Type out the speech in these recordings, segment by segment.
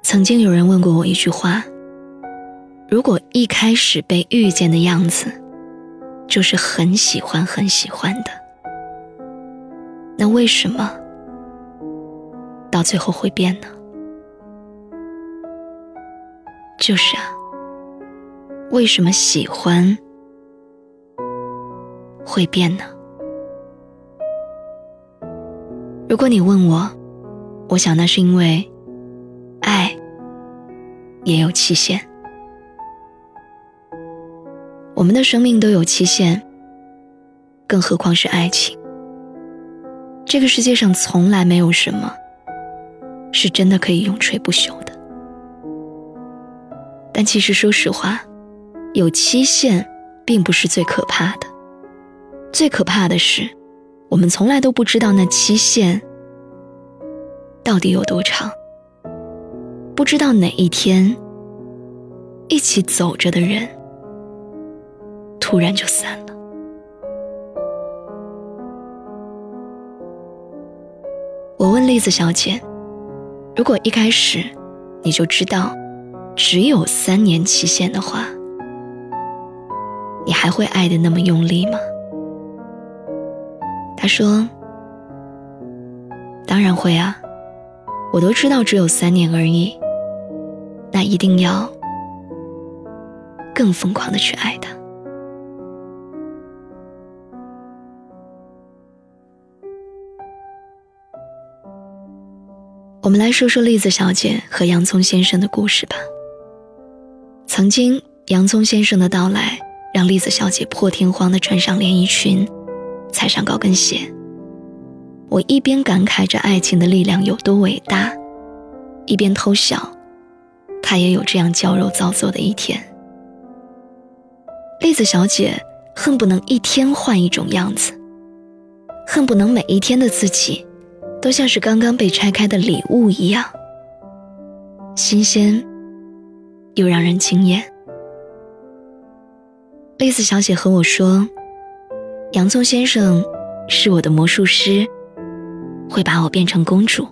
曾经有人问过我一句话，如果一开始被遇见的样子就是很喜欢很喜欢的，那为什么到最后会变呢？就是啊，为什么喜欢会变呢？如果你问我，我想那是因为爱也有期限。我们的生命都有期限，更何况是爱情。这个世界上从来没有什么是真的可以永垂不朽的。但其实说实话，有期限并不是最可怕的，最可怕的是我们从来都不知道那期限到底有多长，不知道哪一天一起走着的人突然就散了。我问栗子小姐，如果一开始你就知道只有3年期限的话，你还会爱得那么用力吗？她说，当然会啊，我都知道只有3年而已，那一定要更疯狂地去爱他。我们来说说栗子小姐和洋葱先生的故事吧。曾经洋葱先生的到来让栗子小姐破天荒地穿上连衣裙，踩上高跟鞋。我一边感慨着爱情的力量有多伟大，一边偷笑，她也有这样娇柔造作的一天。栗子小姐恨不能一天换一种样子，恨不能每一天的自己都像是刚刚被拆开的礼物一样，新鲜又让人惊艳。栗子小姐和我说，洋葱先生是我的魔术师，会把我变成公主。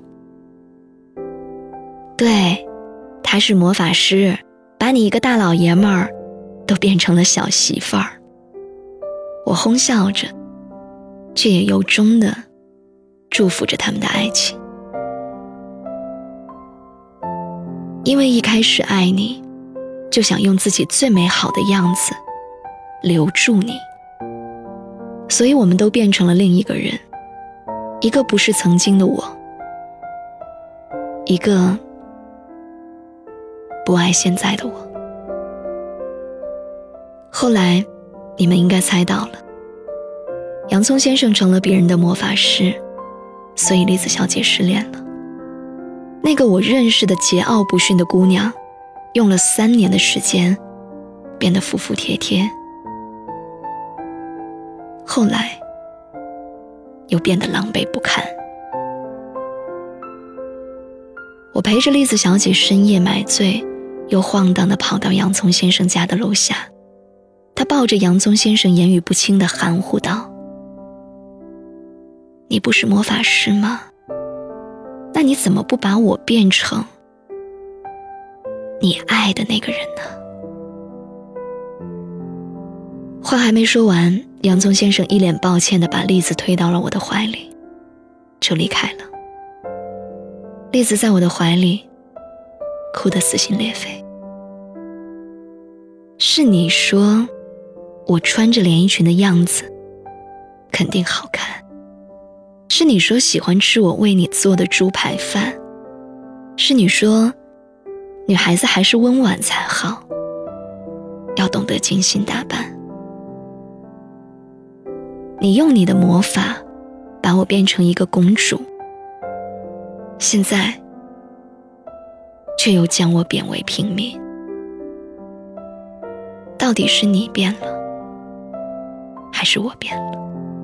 对，他是魔法师，把你一个大老爷们儿都变成了小媳妇儿。我哄笑着，却也由衷地祝福着他们的爱情。因为一开始爱你，就想用自己最美好的样子留住你，所以我们都变成了另一个人，一个不是曾经的我，一个不爱现在的我。后来你们应该猜到了，洋葱先生成了别人的魔法师，所以栗子小姐失恋了。那个我认识的桀骜不驯的姑娘，用了3年的时间变得服服帖帖，后来又变得狼狈不堪。我陪着栗子小姐深夜买醉，又晃荡地跑到洋葱先生家的楼下。她抱着洋葱先生，言语不清地含糊道，你不是魔法师吗？那你怎么不把我变成你爱的那个人呢？话还没说完，洋葱先生一脸抱歉地把栗子推到了我的怀里，就离开了。栗子在我的怀里哭得撕心裂肺。是你说我穿着连衣裙的样子肯定好看，是你说喜欢吃我为你做的猪排饭，是你说女孩子还是温婉才好，要懂得精心打扮。你用你的魔法把我变成一个公主，现在却又将我贬为平民。到底是你变了，还是我变了？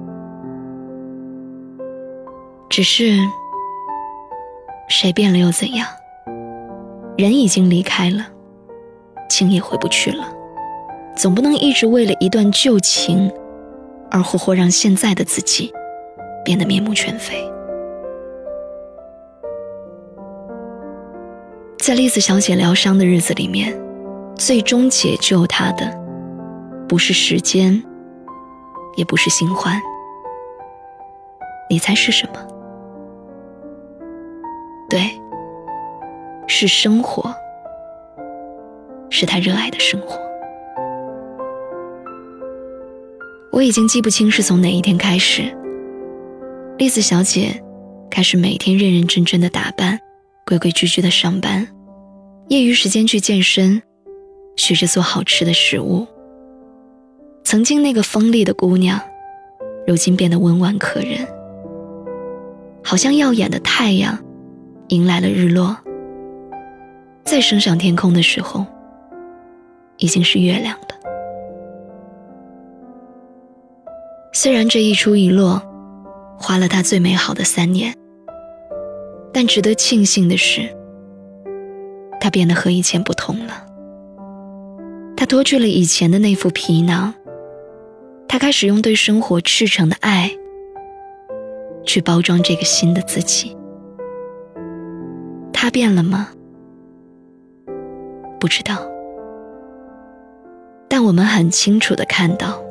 只是谁变了又怎样？人已经离开了，情也回不去了，总不能一直为了一段旧情而活活让现在的自己变得面目全非。 在栗子小姐疗伤的日子里面，最终解救她的不是时间，也不是新欢，你猜是什么？对，是生活，是她热爱的生活。我已经记不清是从哪一天开始，栗子小姐开始每天认认真真的打扮，规规矩矩的上班，业余时间去健身，学着做好吃的食物。曾经那个锋利的姑娘，如今变得温婉可人，好像耀眼的太阳迎来了日落，再升上天空的时候，已经是月亮了。虽然这一出一落花了她最美好的3年，但值得庆幸的是，她变得和以前不同了。她脱去了以前的那副皮囊，她开始用对生活赤诚的爱去包装这个新的自己。她变了吗？不知道，但我们很清楚地看到，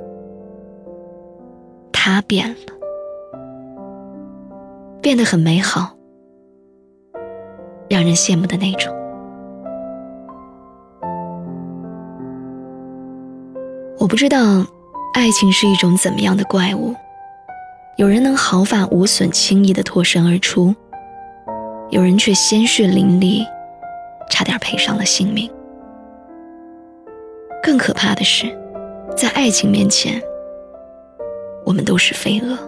她变了，变得很美好，让人羡慕的那种。我不知道爱情是一种怎么样的怪物，有人能毫发无损轻易地脱身而出，有人却鲜血淋漓，差点赔上了性命。更可怕的是，在爱情面前，我们都是飞蛾。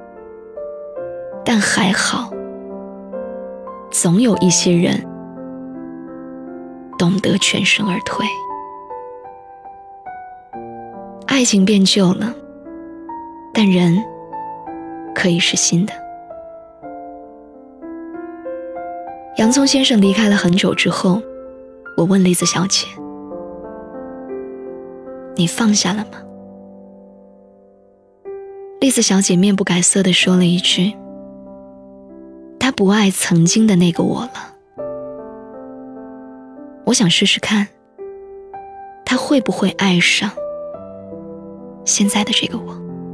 但还好，总有一些人懂得全身而退。爱情变旧了，但人可以是新的。洋葱先生离开了很久之后，我问栗子小姐，你放下了吗？栗子小姐面不改色地说了一句，她不爱曾经的那个我了。我想试试看，她会不会爱上现在的这个我。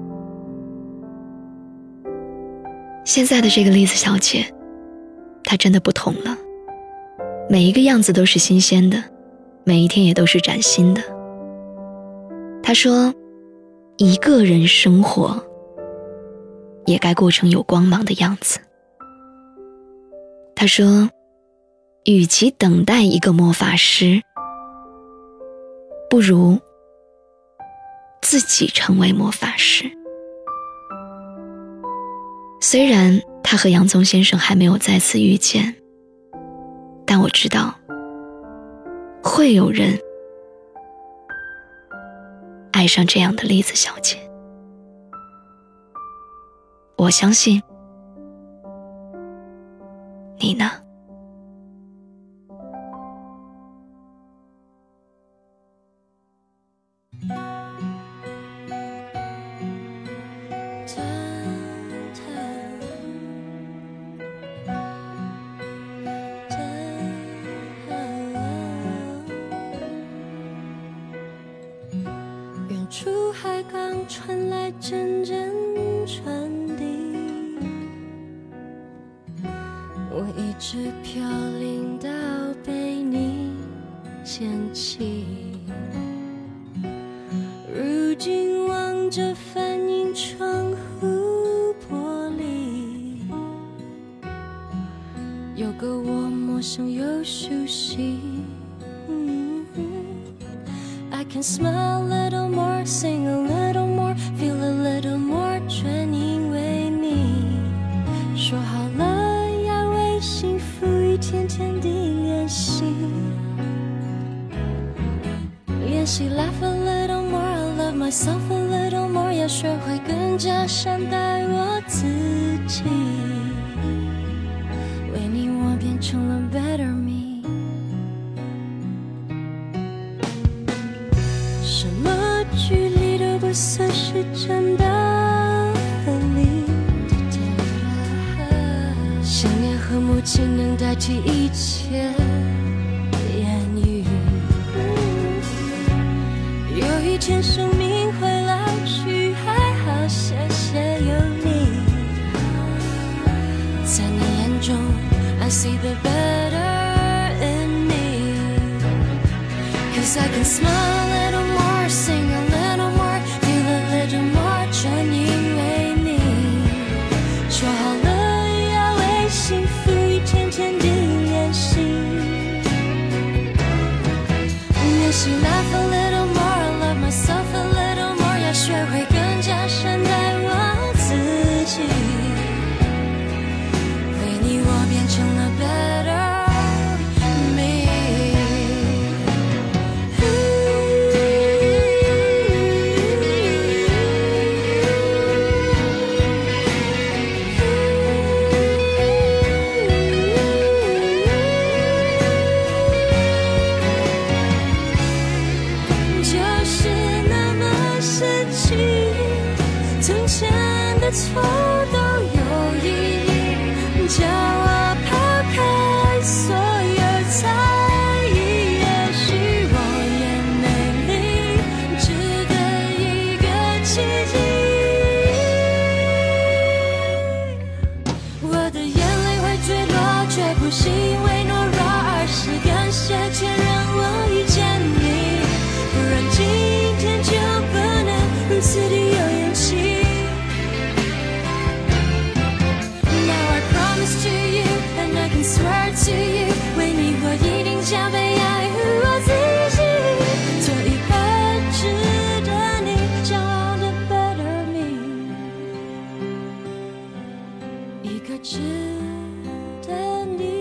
现在的这个栗子小姐，她真的不同了，每一个样子都是新鲜的，每一天也都是崭新的。她说，一个人生活也该过成有光芒的样子。她说，与其等待一个魔法师，不如自己成为魔法师。虽然她和洋葱先生还没有再次遇见，但我知道会有人爱上这样的栗子小姐。我相信，你呢？ 远处海港传来阵阵传递，我一直飘零到被你捡起，如今望着反映窗户玻璃，有个我陌生又熟悉。I can smile a little more, sing a little more, feel a little more， 全因为你。说好了要为幸福一天天地练习，练习 laugh a little more, I love myself a little more， 要学会更加善待我自己。为你我变成了 better me。什么距离都不算是真的分离，想念和母亲能代替一切以前生命会老去，还好谢谢有你。在你眼中 I see the better in me, 'Cause I can smile a little more, sing a little more, feel a little more, 全因为你。说好了要为幸福一天天地练习，练习 laugh a little more, love myself a little more, 要学会更加善待我自己。为你我变成了 better me。 就是那么神奇，从前的错都有意义，叫我抛开所有猜疑，也许我也美丽，值得一个奇迹。我的眼泪会坠落，绝不是因为懦弱，而是感谢前让我遇见你，不然今天就不能如此的有勇气。Now I promise to you, and I can swear to you, 为你我一定将被爱与我自己，做一个值得你骄傲的 better me， 一个值得你